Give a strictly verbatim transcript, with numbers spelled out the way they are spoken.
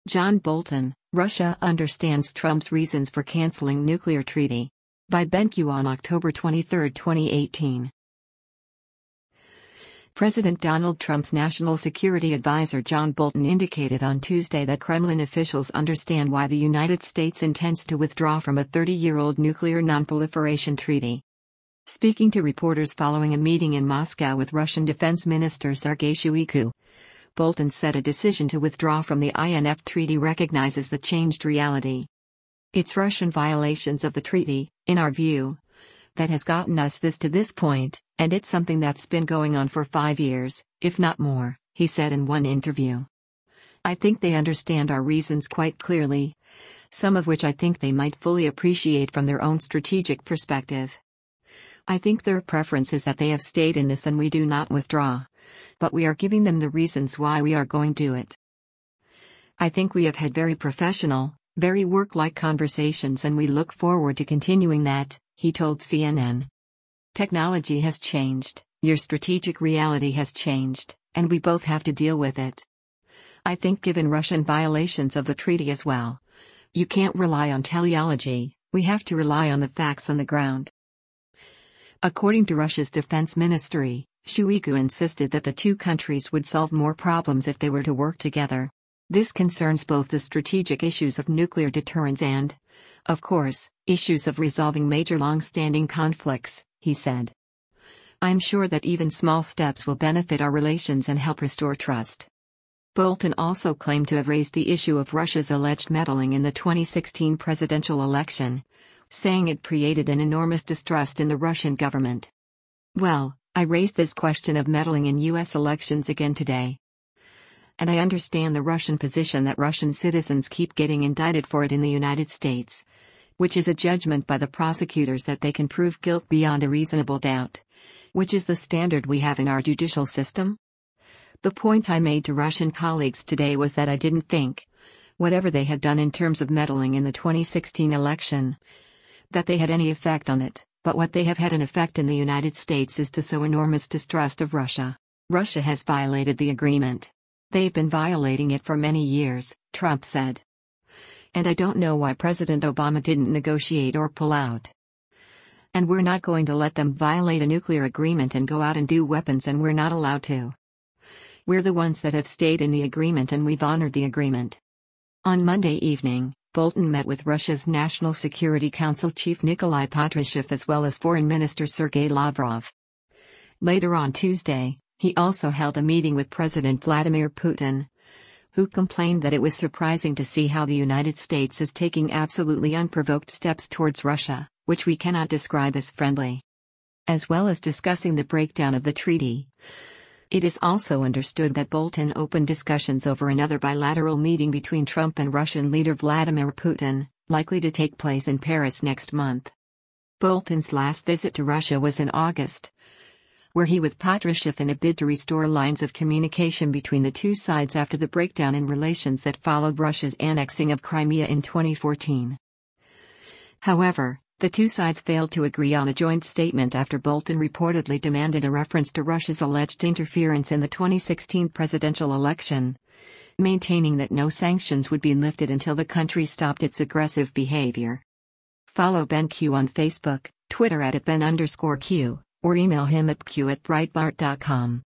John Bolton, Russia understands Trump's reasons for canceling nuclear treaty. By BenQ on October twenty-third, twenty eighteen. President Donald Trump's national security advisor John Bolton indicated on Tuesday that Kremlin officials understand why the United States intends to withdraw from a thirty-year-old nuclear nonproliferation treaty. Speaking to reporters following a meeting in Moscow with Russian Defense Minister Sergei Shoigu, Bolton said a decision to withdraw from the I N F treaty recognizes the changed reality. It's Russian violations of the treaty, in our view, that has gotten us this to this point, and it's something that's been going on for five years, if not more, he said in one interview. I think they understand our reasons quite clearly, some of which I think they might fully appreciate from their own strategic perspective. I think their preference is that they have stayed in this and we do not withdraw. But we are giving them the reasons why we are going to do it. I think we have had very professional, very work-like conversations and we look forward to continuing that, he told C N N. Technology has changed, your strategic reality has changed, and we both have to deal with it. I think given Russian violations of the treaty as well, you can't rely on teleology, we have to rely on the facts on the ground. According to Russia's defense ministry, Shoigu insisted that the two countries would solve more problems if they were to work together. This concerns both the strategic issues of nuclear deterrence and, of course, issues of resolving major long-standing conflicts, he said. I'm sure that even small steps will benefit our relations and help restore trust. Bolton also claimed to have raised the issue of Russia's alleged meddling in the twenty sixteen presidential election, saying it created an enormous distrust in the Russian government. Well, I raised this question of meddling in U S elections again today. And I understand the Russian position that Russian citizens keep getting indicted for it in the United States, which is a judgment by the prosecutors that they can prove guilt beyond a reasonable doubt, which is the standard we have in our judicial system. The point I made to Russian colleagues today was that I didn't think, whatever they had done in terms of meddling in the twenty sixteen election, that they had any effect on it. But what they have had an effect in the United States is to sow enormous distrust of Russia. Russia has violated the agreement. They've been violating it for many years, Trump said. And I don't know why President Obama didn't negotiate or pull out. And we're not going to let them violate a nuclear agreement and go out and do weapons, and we're not allowed to. We're the ones that have stayed in the agreement and we've honored the agreement. On Monday evening, Bolton met with Russia's National Security Council chief Nikolai Patrushev as well as Foreign Minister Sergei Lavrov. Later on Tuesday, he also held a meeting with President Vladimir Putin, who complained that it was surprising to see how the United States is taking absolutely unprovoked steps towards Russia, which we cannot describe as friendly. As well as discussing the breakdown of the treaty. It is also understood that Bolton opened discussions over another bilateral meeting between Trump and Russian leader Vladimir Putin, likely to take place in Paris next month. Bolton's last visit to Russia was in August, where he with Patrushev in a bid to restore lines of communication between the two sides after the breakdown in relations that followed Russia's annexing of Crimea in twenty fourteen. However, the two sides failed to agree on a joint statement after Bolton reportedly demanded a reference to Russia's alleged interference in the twenty sixteen presidential election, maintaining that no sanctions would be lifted until the country stopped its aggressive behavior. Follow BenQ on Facebook, Twitter at Ben underscore Q, or email him at q at breitbart dot com.